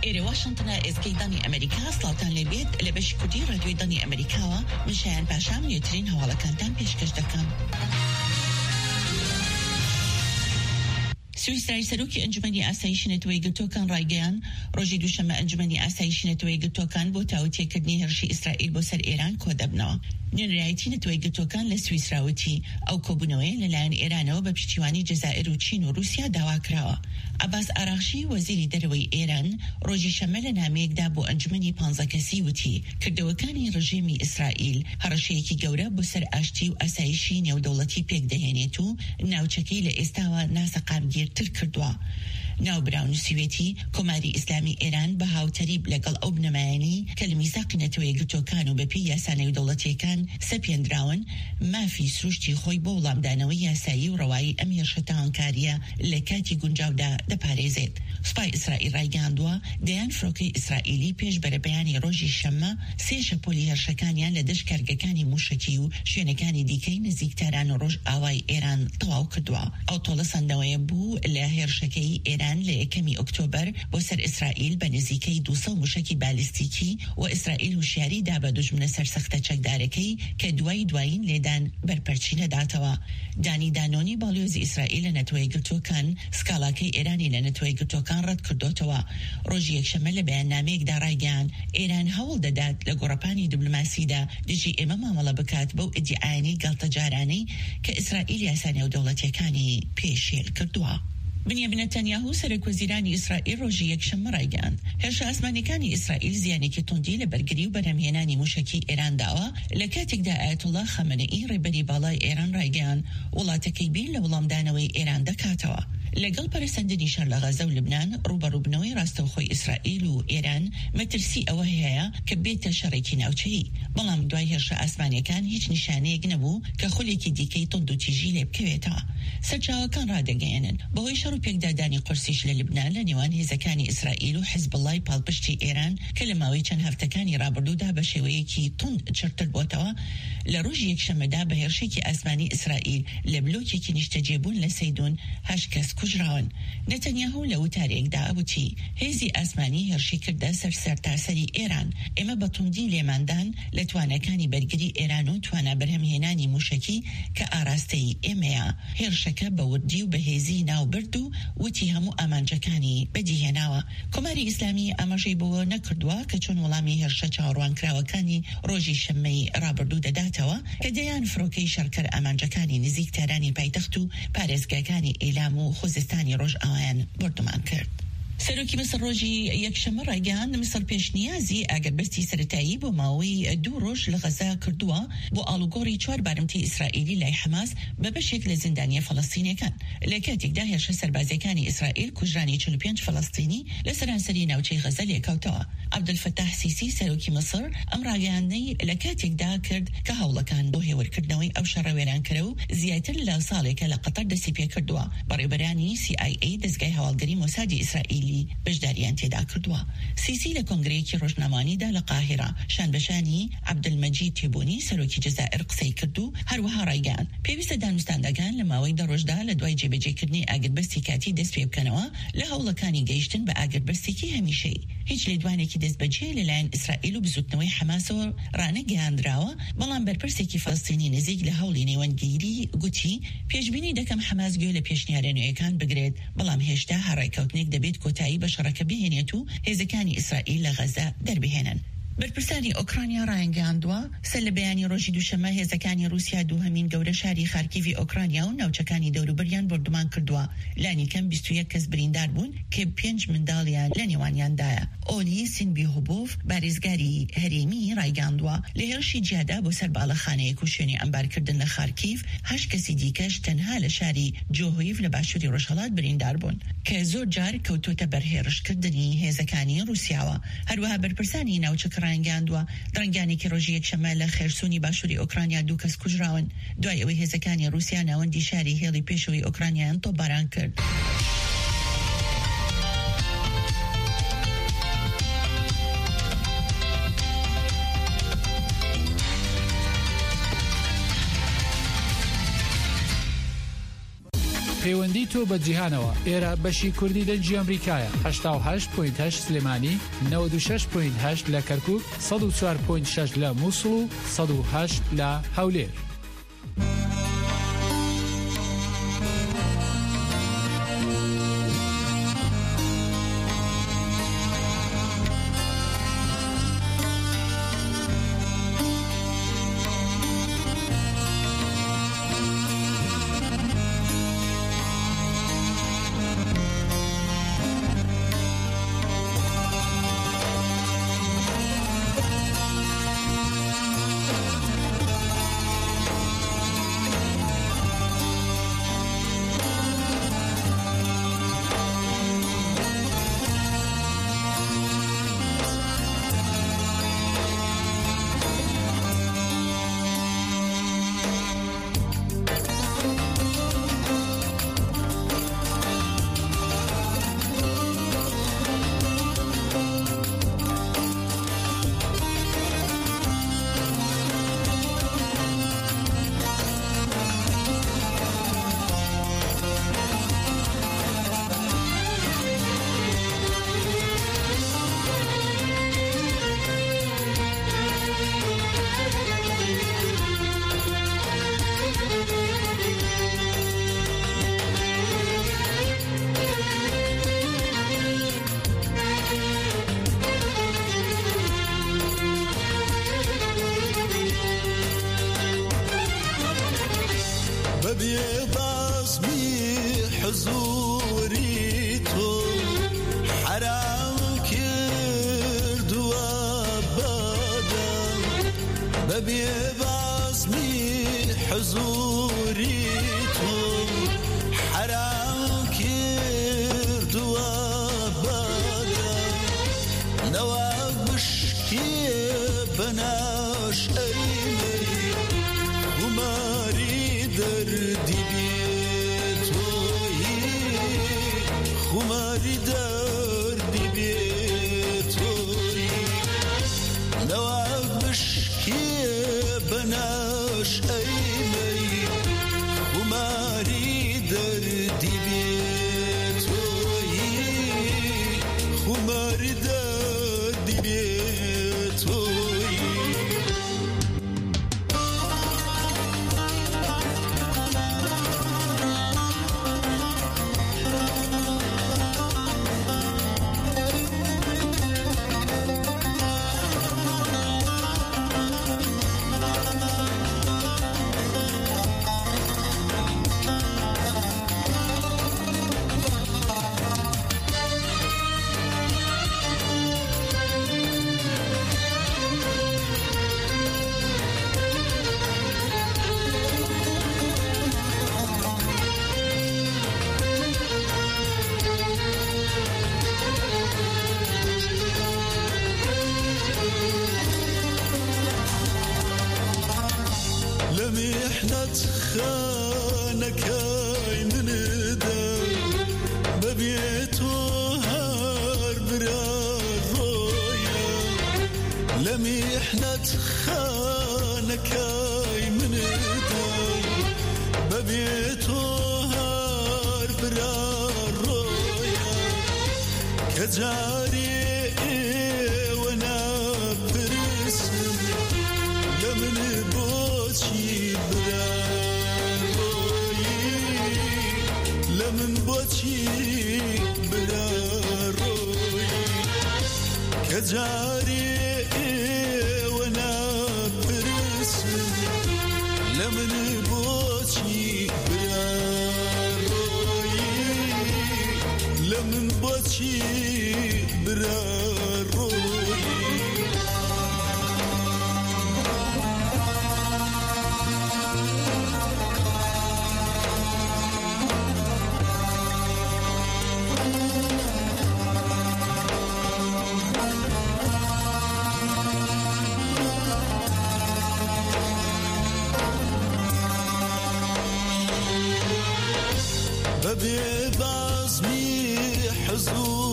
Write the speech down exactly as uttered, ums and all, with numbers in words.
إيري واشنطن إزكي داني أمريكا سلاوتان لبيت لبش كودي راديو داني أمريكا مشان باشام يترين هوالا كانتان بيشكش دكان. سويسرا سروكي أنجمني آسايش نتوي قلتوكان رايقان روجي دوشما أنجمني آسايش نتوي قلتوكان بوتاوتي كدني هرشي إسرائيل بوسر إيران كودبنا نين رعايتي نتوي قلتوكان لسويسراوتي أو كوبنوي للان إيران وببشتيواني جزائر وچين وروسيا داواكراوا عباس أراغشي وزيري دروي إيران روجي شمال ناميك دابو أنجمني بانزا كسيوتي كردوكاني رجيمي إسرائيل هرشيكي قورا بوسر آشتي وآسايشي نيو دولتي بيك دهينيتو ناوچكي لإستاوا ناسا قامدير تركردوا ناو براون سويتي كوماري إسلامي إيران بهاو تريب لقل أو بنماني كالميزاق نتوي قلتو كانوا ببيا سانيو دولتي كان سبيان دراون ما في سروشتي خوي بولام دانوية سايي ورواي أمير شتان كاريا لكاتي قنجاودا دا باريزيت سباي إسرائيل رايقاندوا ديان فروكي إسرائيلي بيش بربياني روجي الشمة سيشا بولي هرشكانيان لدش كارقكاني موشكيو شوينكاني ديكي نزيك تاران روج آواي إيران طواو كدوا أو طولسان دويبو لهرشكي إيران لكمي أكتوبر بوسر إسرائيل بنزيكي دوسو مشكي باليستيكي وإسرائيل وشياري دابا دوج من سرسخته چك داركي كدواي دواين لدان برپرچين داتوا داني دانوني باليوزي إسرائيل نتوي قلتو كان سكالاكي إيراني لنتوي قلتو كان رد كردوتوا روجي يكشمل بيان ناميك دارايقان إيران هول دادات لقرباني دبلوماسي دا دجي إمام عملا بكات بو ادعاني قلت جاراني كإسرائيل ياساني ودولتي كاني بيشيل كردوا بنيامين نتنياهو سرك وزيراني إسرائيل روجي يكشم رايقان هرشا أسماني كاني إسرائيل زياني كتوندي لبرقري وبرميناني مشكي إيران داوا لكاتك دا آيات الله خامنئي ربري بالاي إيران رايقان ولا تكيبين لولام دانوي إيران دكاتوا لقل برسندني شار لغزة ولبنان روبا روبنوي راستوخوي إسرائيل وإيران مترسي أوهيا كبيت شريكين أو شيء بلام دواي هرشا أسماني كان هيج نشاني يقنبو كخليكي ديكي تندو تيجي لبكويتا سرچاوا كان رادقينن بهوي شارو بيك داداني قرسيش للبنان لنيوان هزكاني إسرائيل وحزب الله بالبشتي إيران كلماوي چن هفتكاني رابردو دا بشويكي تند چرتر بوتوا لروجي يكشم دا بهرشيكي أسماني إسرائيل لبلوكي كي نشتجيبون لسيدون هشكس كجراون نتنياهو لو تاريك دا أبوتي هزي أسماني هرشي كردا سرسر تاسري إيران إما بطندي ليماندان لتوانا كاني برقري إيرانو توانا برهم هناني موشكي كأراستي إيميا هرشكا بوردي وبهزي ناو بردو وتيهمو أمانجكاني بدي هناوا كماري إسلامي أماجي بو نكردوا كچون ولامي هرشا چاوروان كراوكاني روجي شمي رابردو داداتوا كديان فروكي شركر أمانجكاني نزيك تاراني بايتختو بارزگاكاني إيلامو خوزستاني روج آوان بردمان کرد. سروكي مصر روجي يكشم رايقان مصر بيش نيازي اگر بستي سرتايي بو ماوي دو روج لغزا كردوا بو آلوغوري چوار بارمتي إسرائيلي لاي حماس ببشكل زندانية فلسطيني كان لكاتك داهر شسر بازيكاني إسرائيل كجراني چلو بينج فلسطيني لسران سرينا وچي غزا ليكاوتوا عبد الفتاح سيسي سروكي مصر ام رايقاني لكاتك دا كرد كهولا كان بوهي وركردنوي او شراويران كرو زياتر لصالك لقطر دسي بي كردوا بريبراني سي اي اي دزگاي هوالگري موسادي إسرائيلي بجداريان تدا كردوا سيسي لكونغريكي روجناماني دا لقاهرة شان بشاني عبد المجيد تيبوني سروكي جزائر قسي كردو هروها رايقان بيبس دان مستاندقان لما ويدا روجدا لدواي جيبي جي كردني اقر بستي كاتي دس بيب كانوا لهولا كاني جيشتن باقر بستيكي هميشي هيج لدوانيكي دس بجي للاين إسرائيل بزوتنوي حماسو رانا جاندراوا بلان برپرسيكي فلسطيني نزيق لهولي نيوان جيري قوتي بيجبيني دكم حماس قول بيشنيارينو ايكان بقريد بلان هشتا هراي كوتنيك دبيت كوتاي بشركة بهنيتو هزكاني إسرائيل لغزة دربهنن برپرسانی اوکراینیا راینگاندوا سل بیانی روشی دوشنبه هزکانی روسیا دو همین گوره شهری خارکیوی اوکراینیا و نوچکانی دوروبریان بردمان کردوا لانی کم بیست و یک کس بریندار بون که پنج مندالیان لنیوانیان دایا اولی سینبی هوبوف بارزگاری هریمی راینگاندوا لهرشی جاده با سر بالخانه کوشنی انبار کردن لخارکیف هشت کسی دیکش تنها لشهری جوهیف لباشوری روشالات بریندار بون که زور جار کوتوتا برهرش کردنی هزکانی روسیاوا هروها برپرسانی نوچک راینگاندوا درنگانی که روژی یک شمال خرسونی باشوری اوکراینیا دو کس کجراون دوای اوی هزکانی روسیا نواندی شهری هیلی پیشوی اوکراینیان تو باران کرد. پەیوەندی تۆ بە جیهانەوە. ئێرە بەشی کوردی دەنجی ئەمریکایە. هەشتا و هەشت دۆنگ هەشت سلێمانی، نەوەد و شەش دۆنگ هەشت لە کەرکووک، سەد و چوار دۆنگ شەش لە مووسڵ و سەد و هەشت لە هەولێر. ببي بازمي حزور